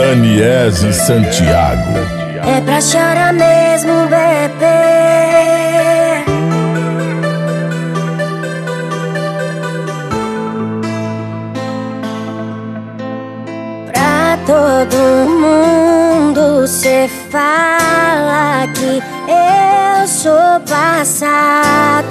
Daniese Santiago. É pra chorar mesmo, bebê. Pra todo mundo cê fala que eu sou passado,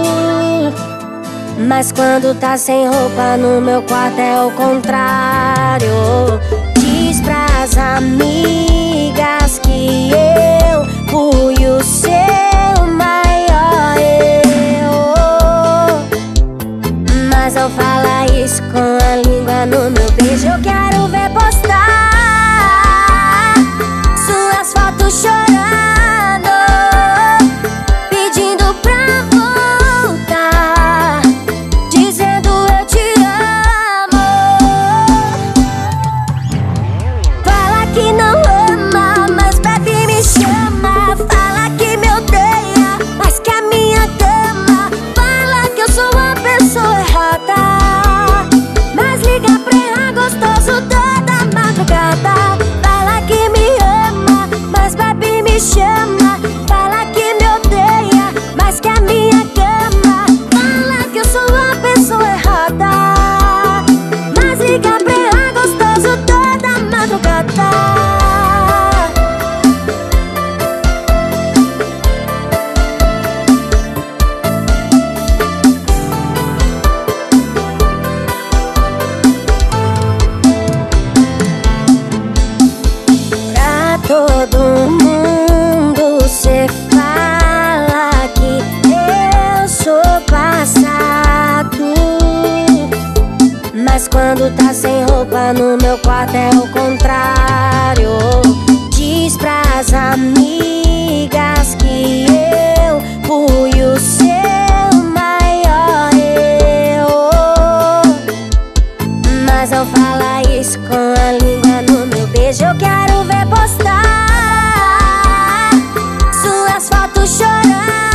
mas quando tá sem roupa no meu quarto é o contrário. Diz pras amigas que eu fui o seu maior erro, mas não fala isso com a língua no meu beijo. Eu quero ver postar suas fotos chorando, pedindo pra voltar, dizendo eu te amo. Fala que não ama, mas bebe e me chama. Fala que me odeia, mas quer minha cama. Fala que eu sou a pessoa errada, mas liga pra errar gostoso toda madrugada. Fala que me ama, mas bebe e me chama. Fala que me odeia, mas quer minha cama. Fala que eu sou a pessoa errada, mas liga pra errar gostoso toda madrugada. Pra todo mundo cê fala que eu sou passado, mas quando tá sem roupa no meu quarto é o contrário. Diz pras amigas que eu fui o seu maior erro, mas não fala isso com a língua no meu beijo. Eu quero ver postar suas fotos chorando,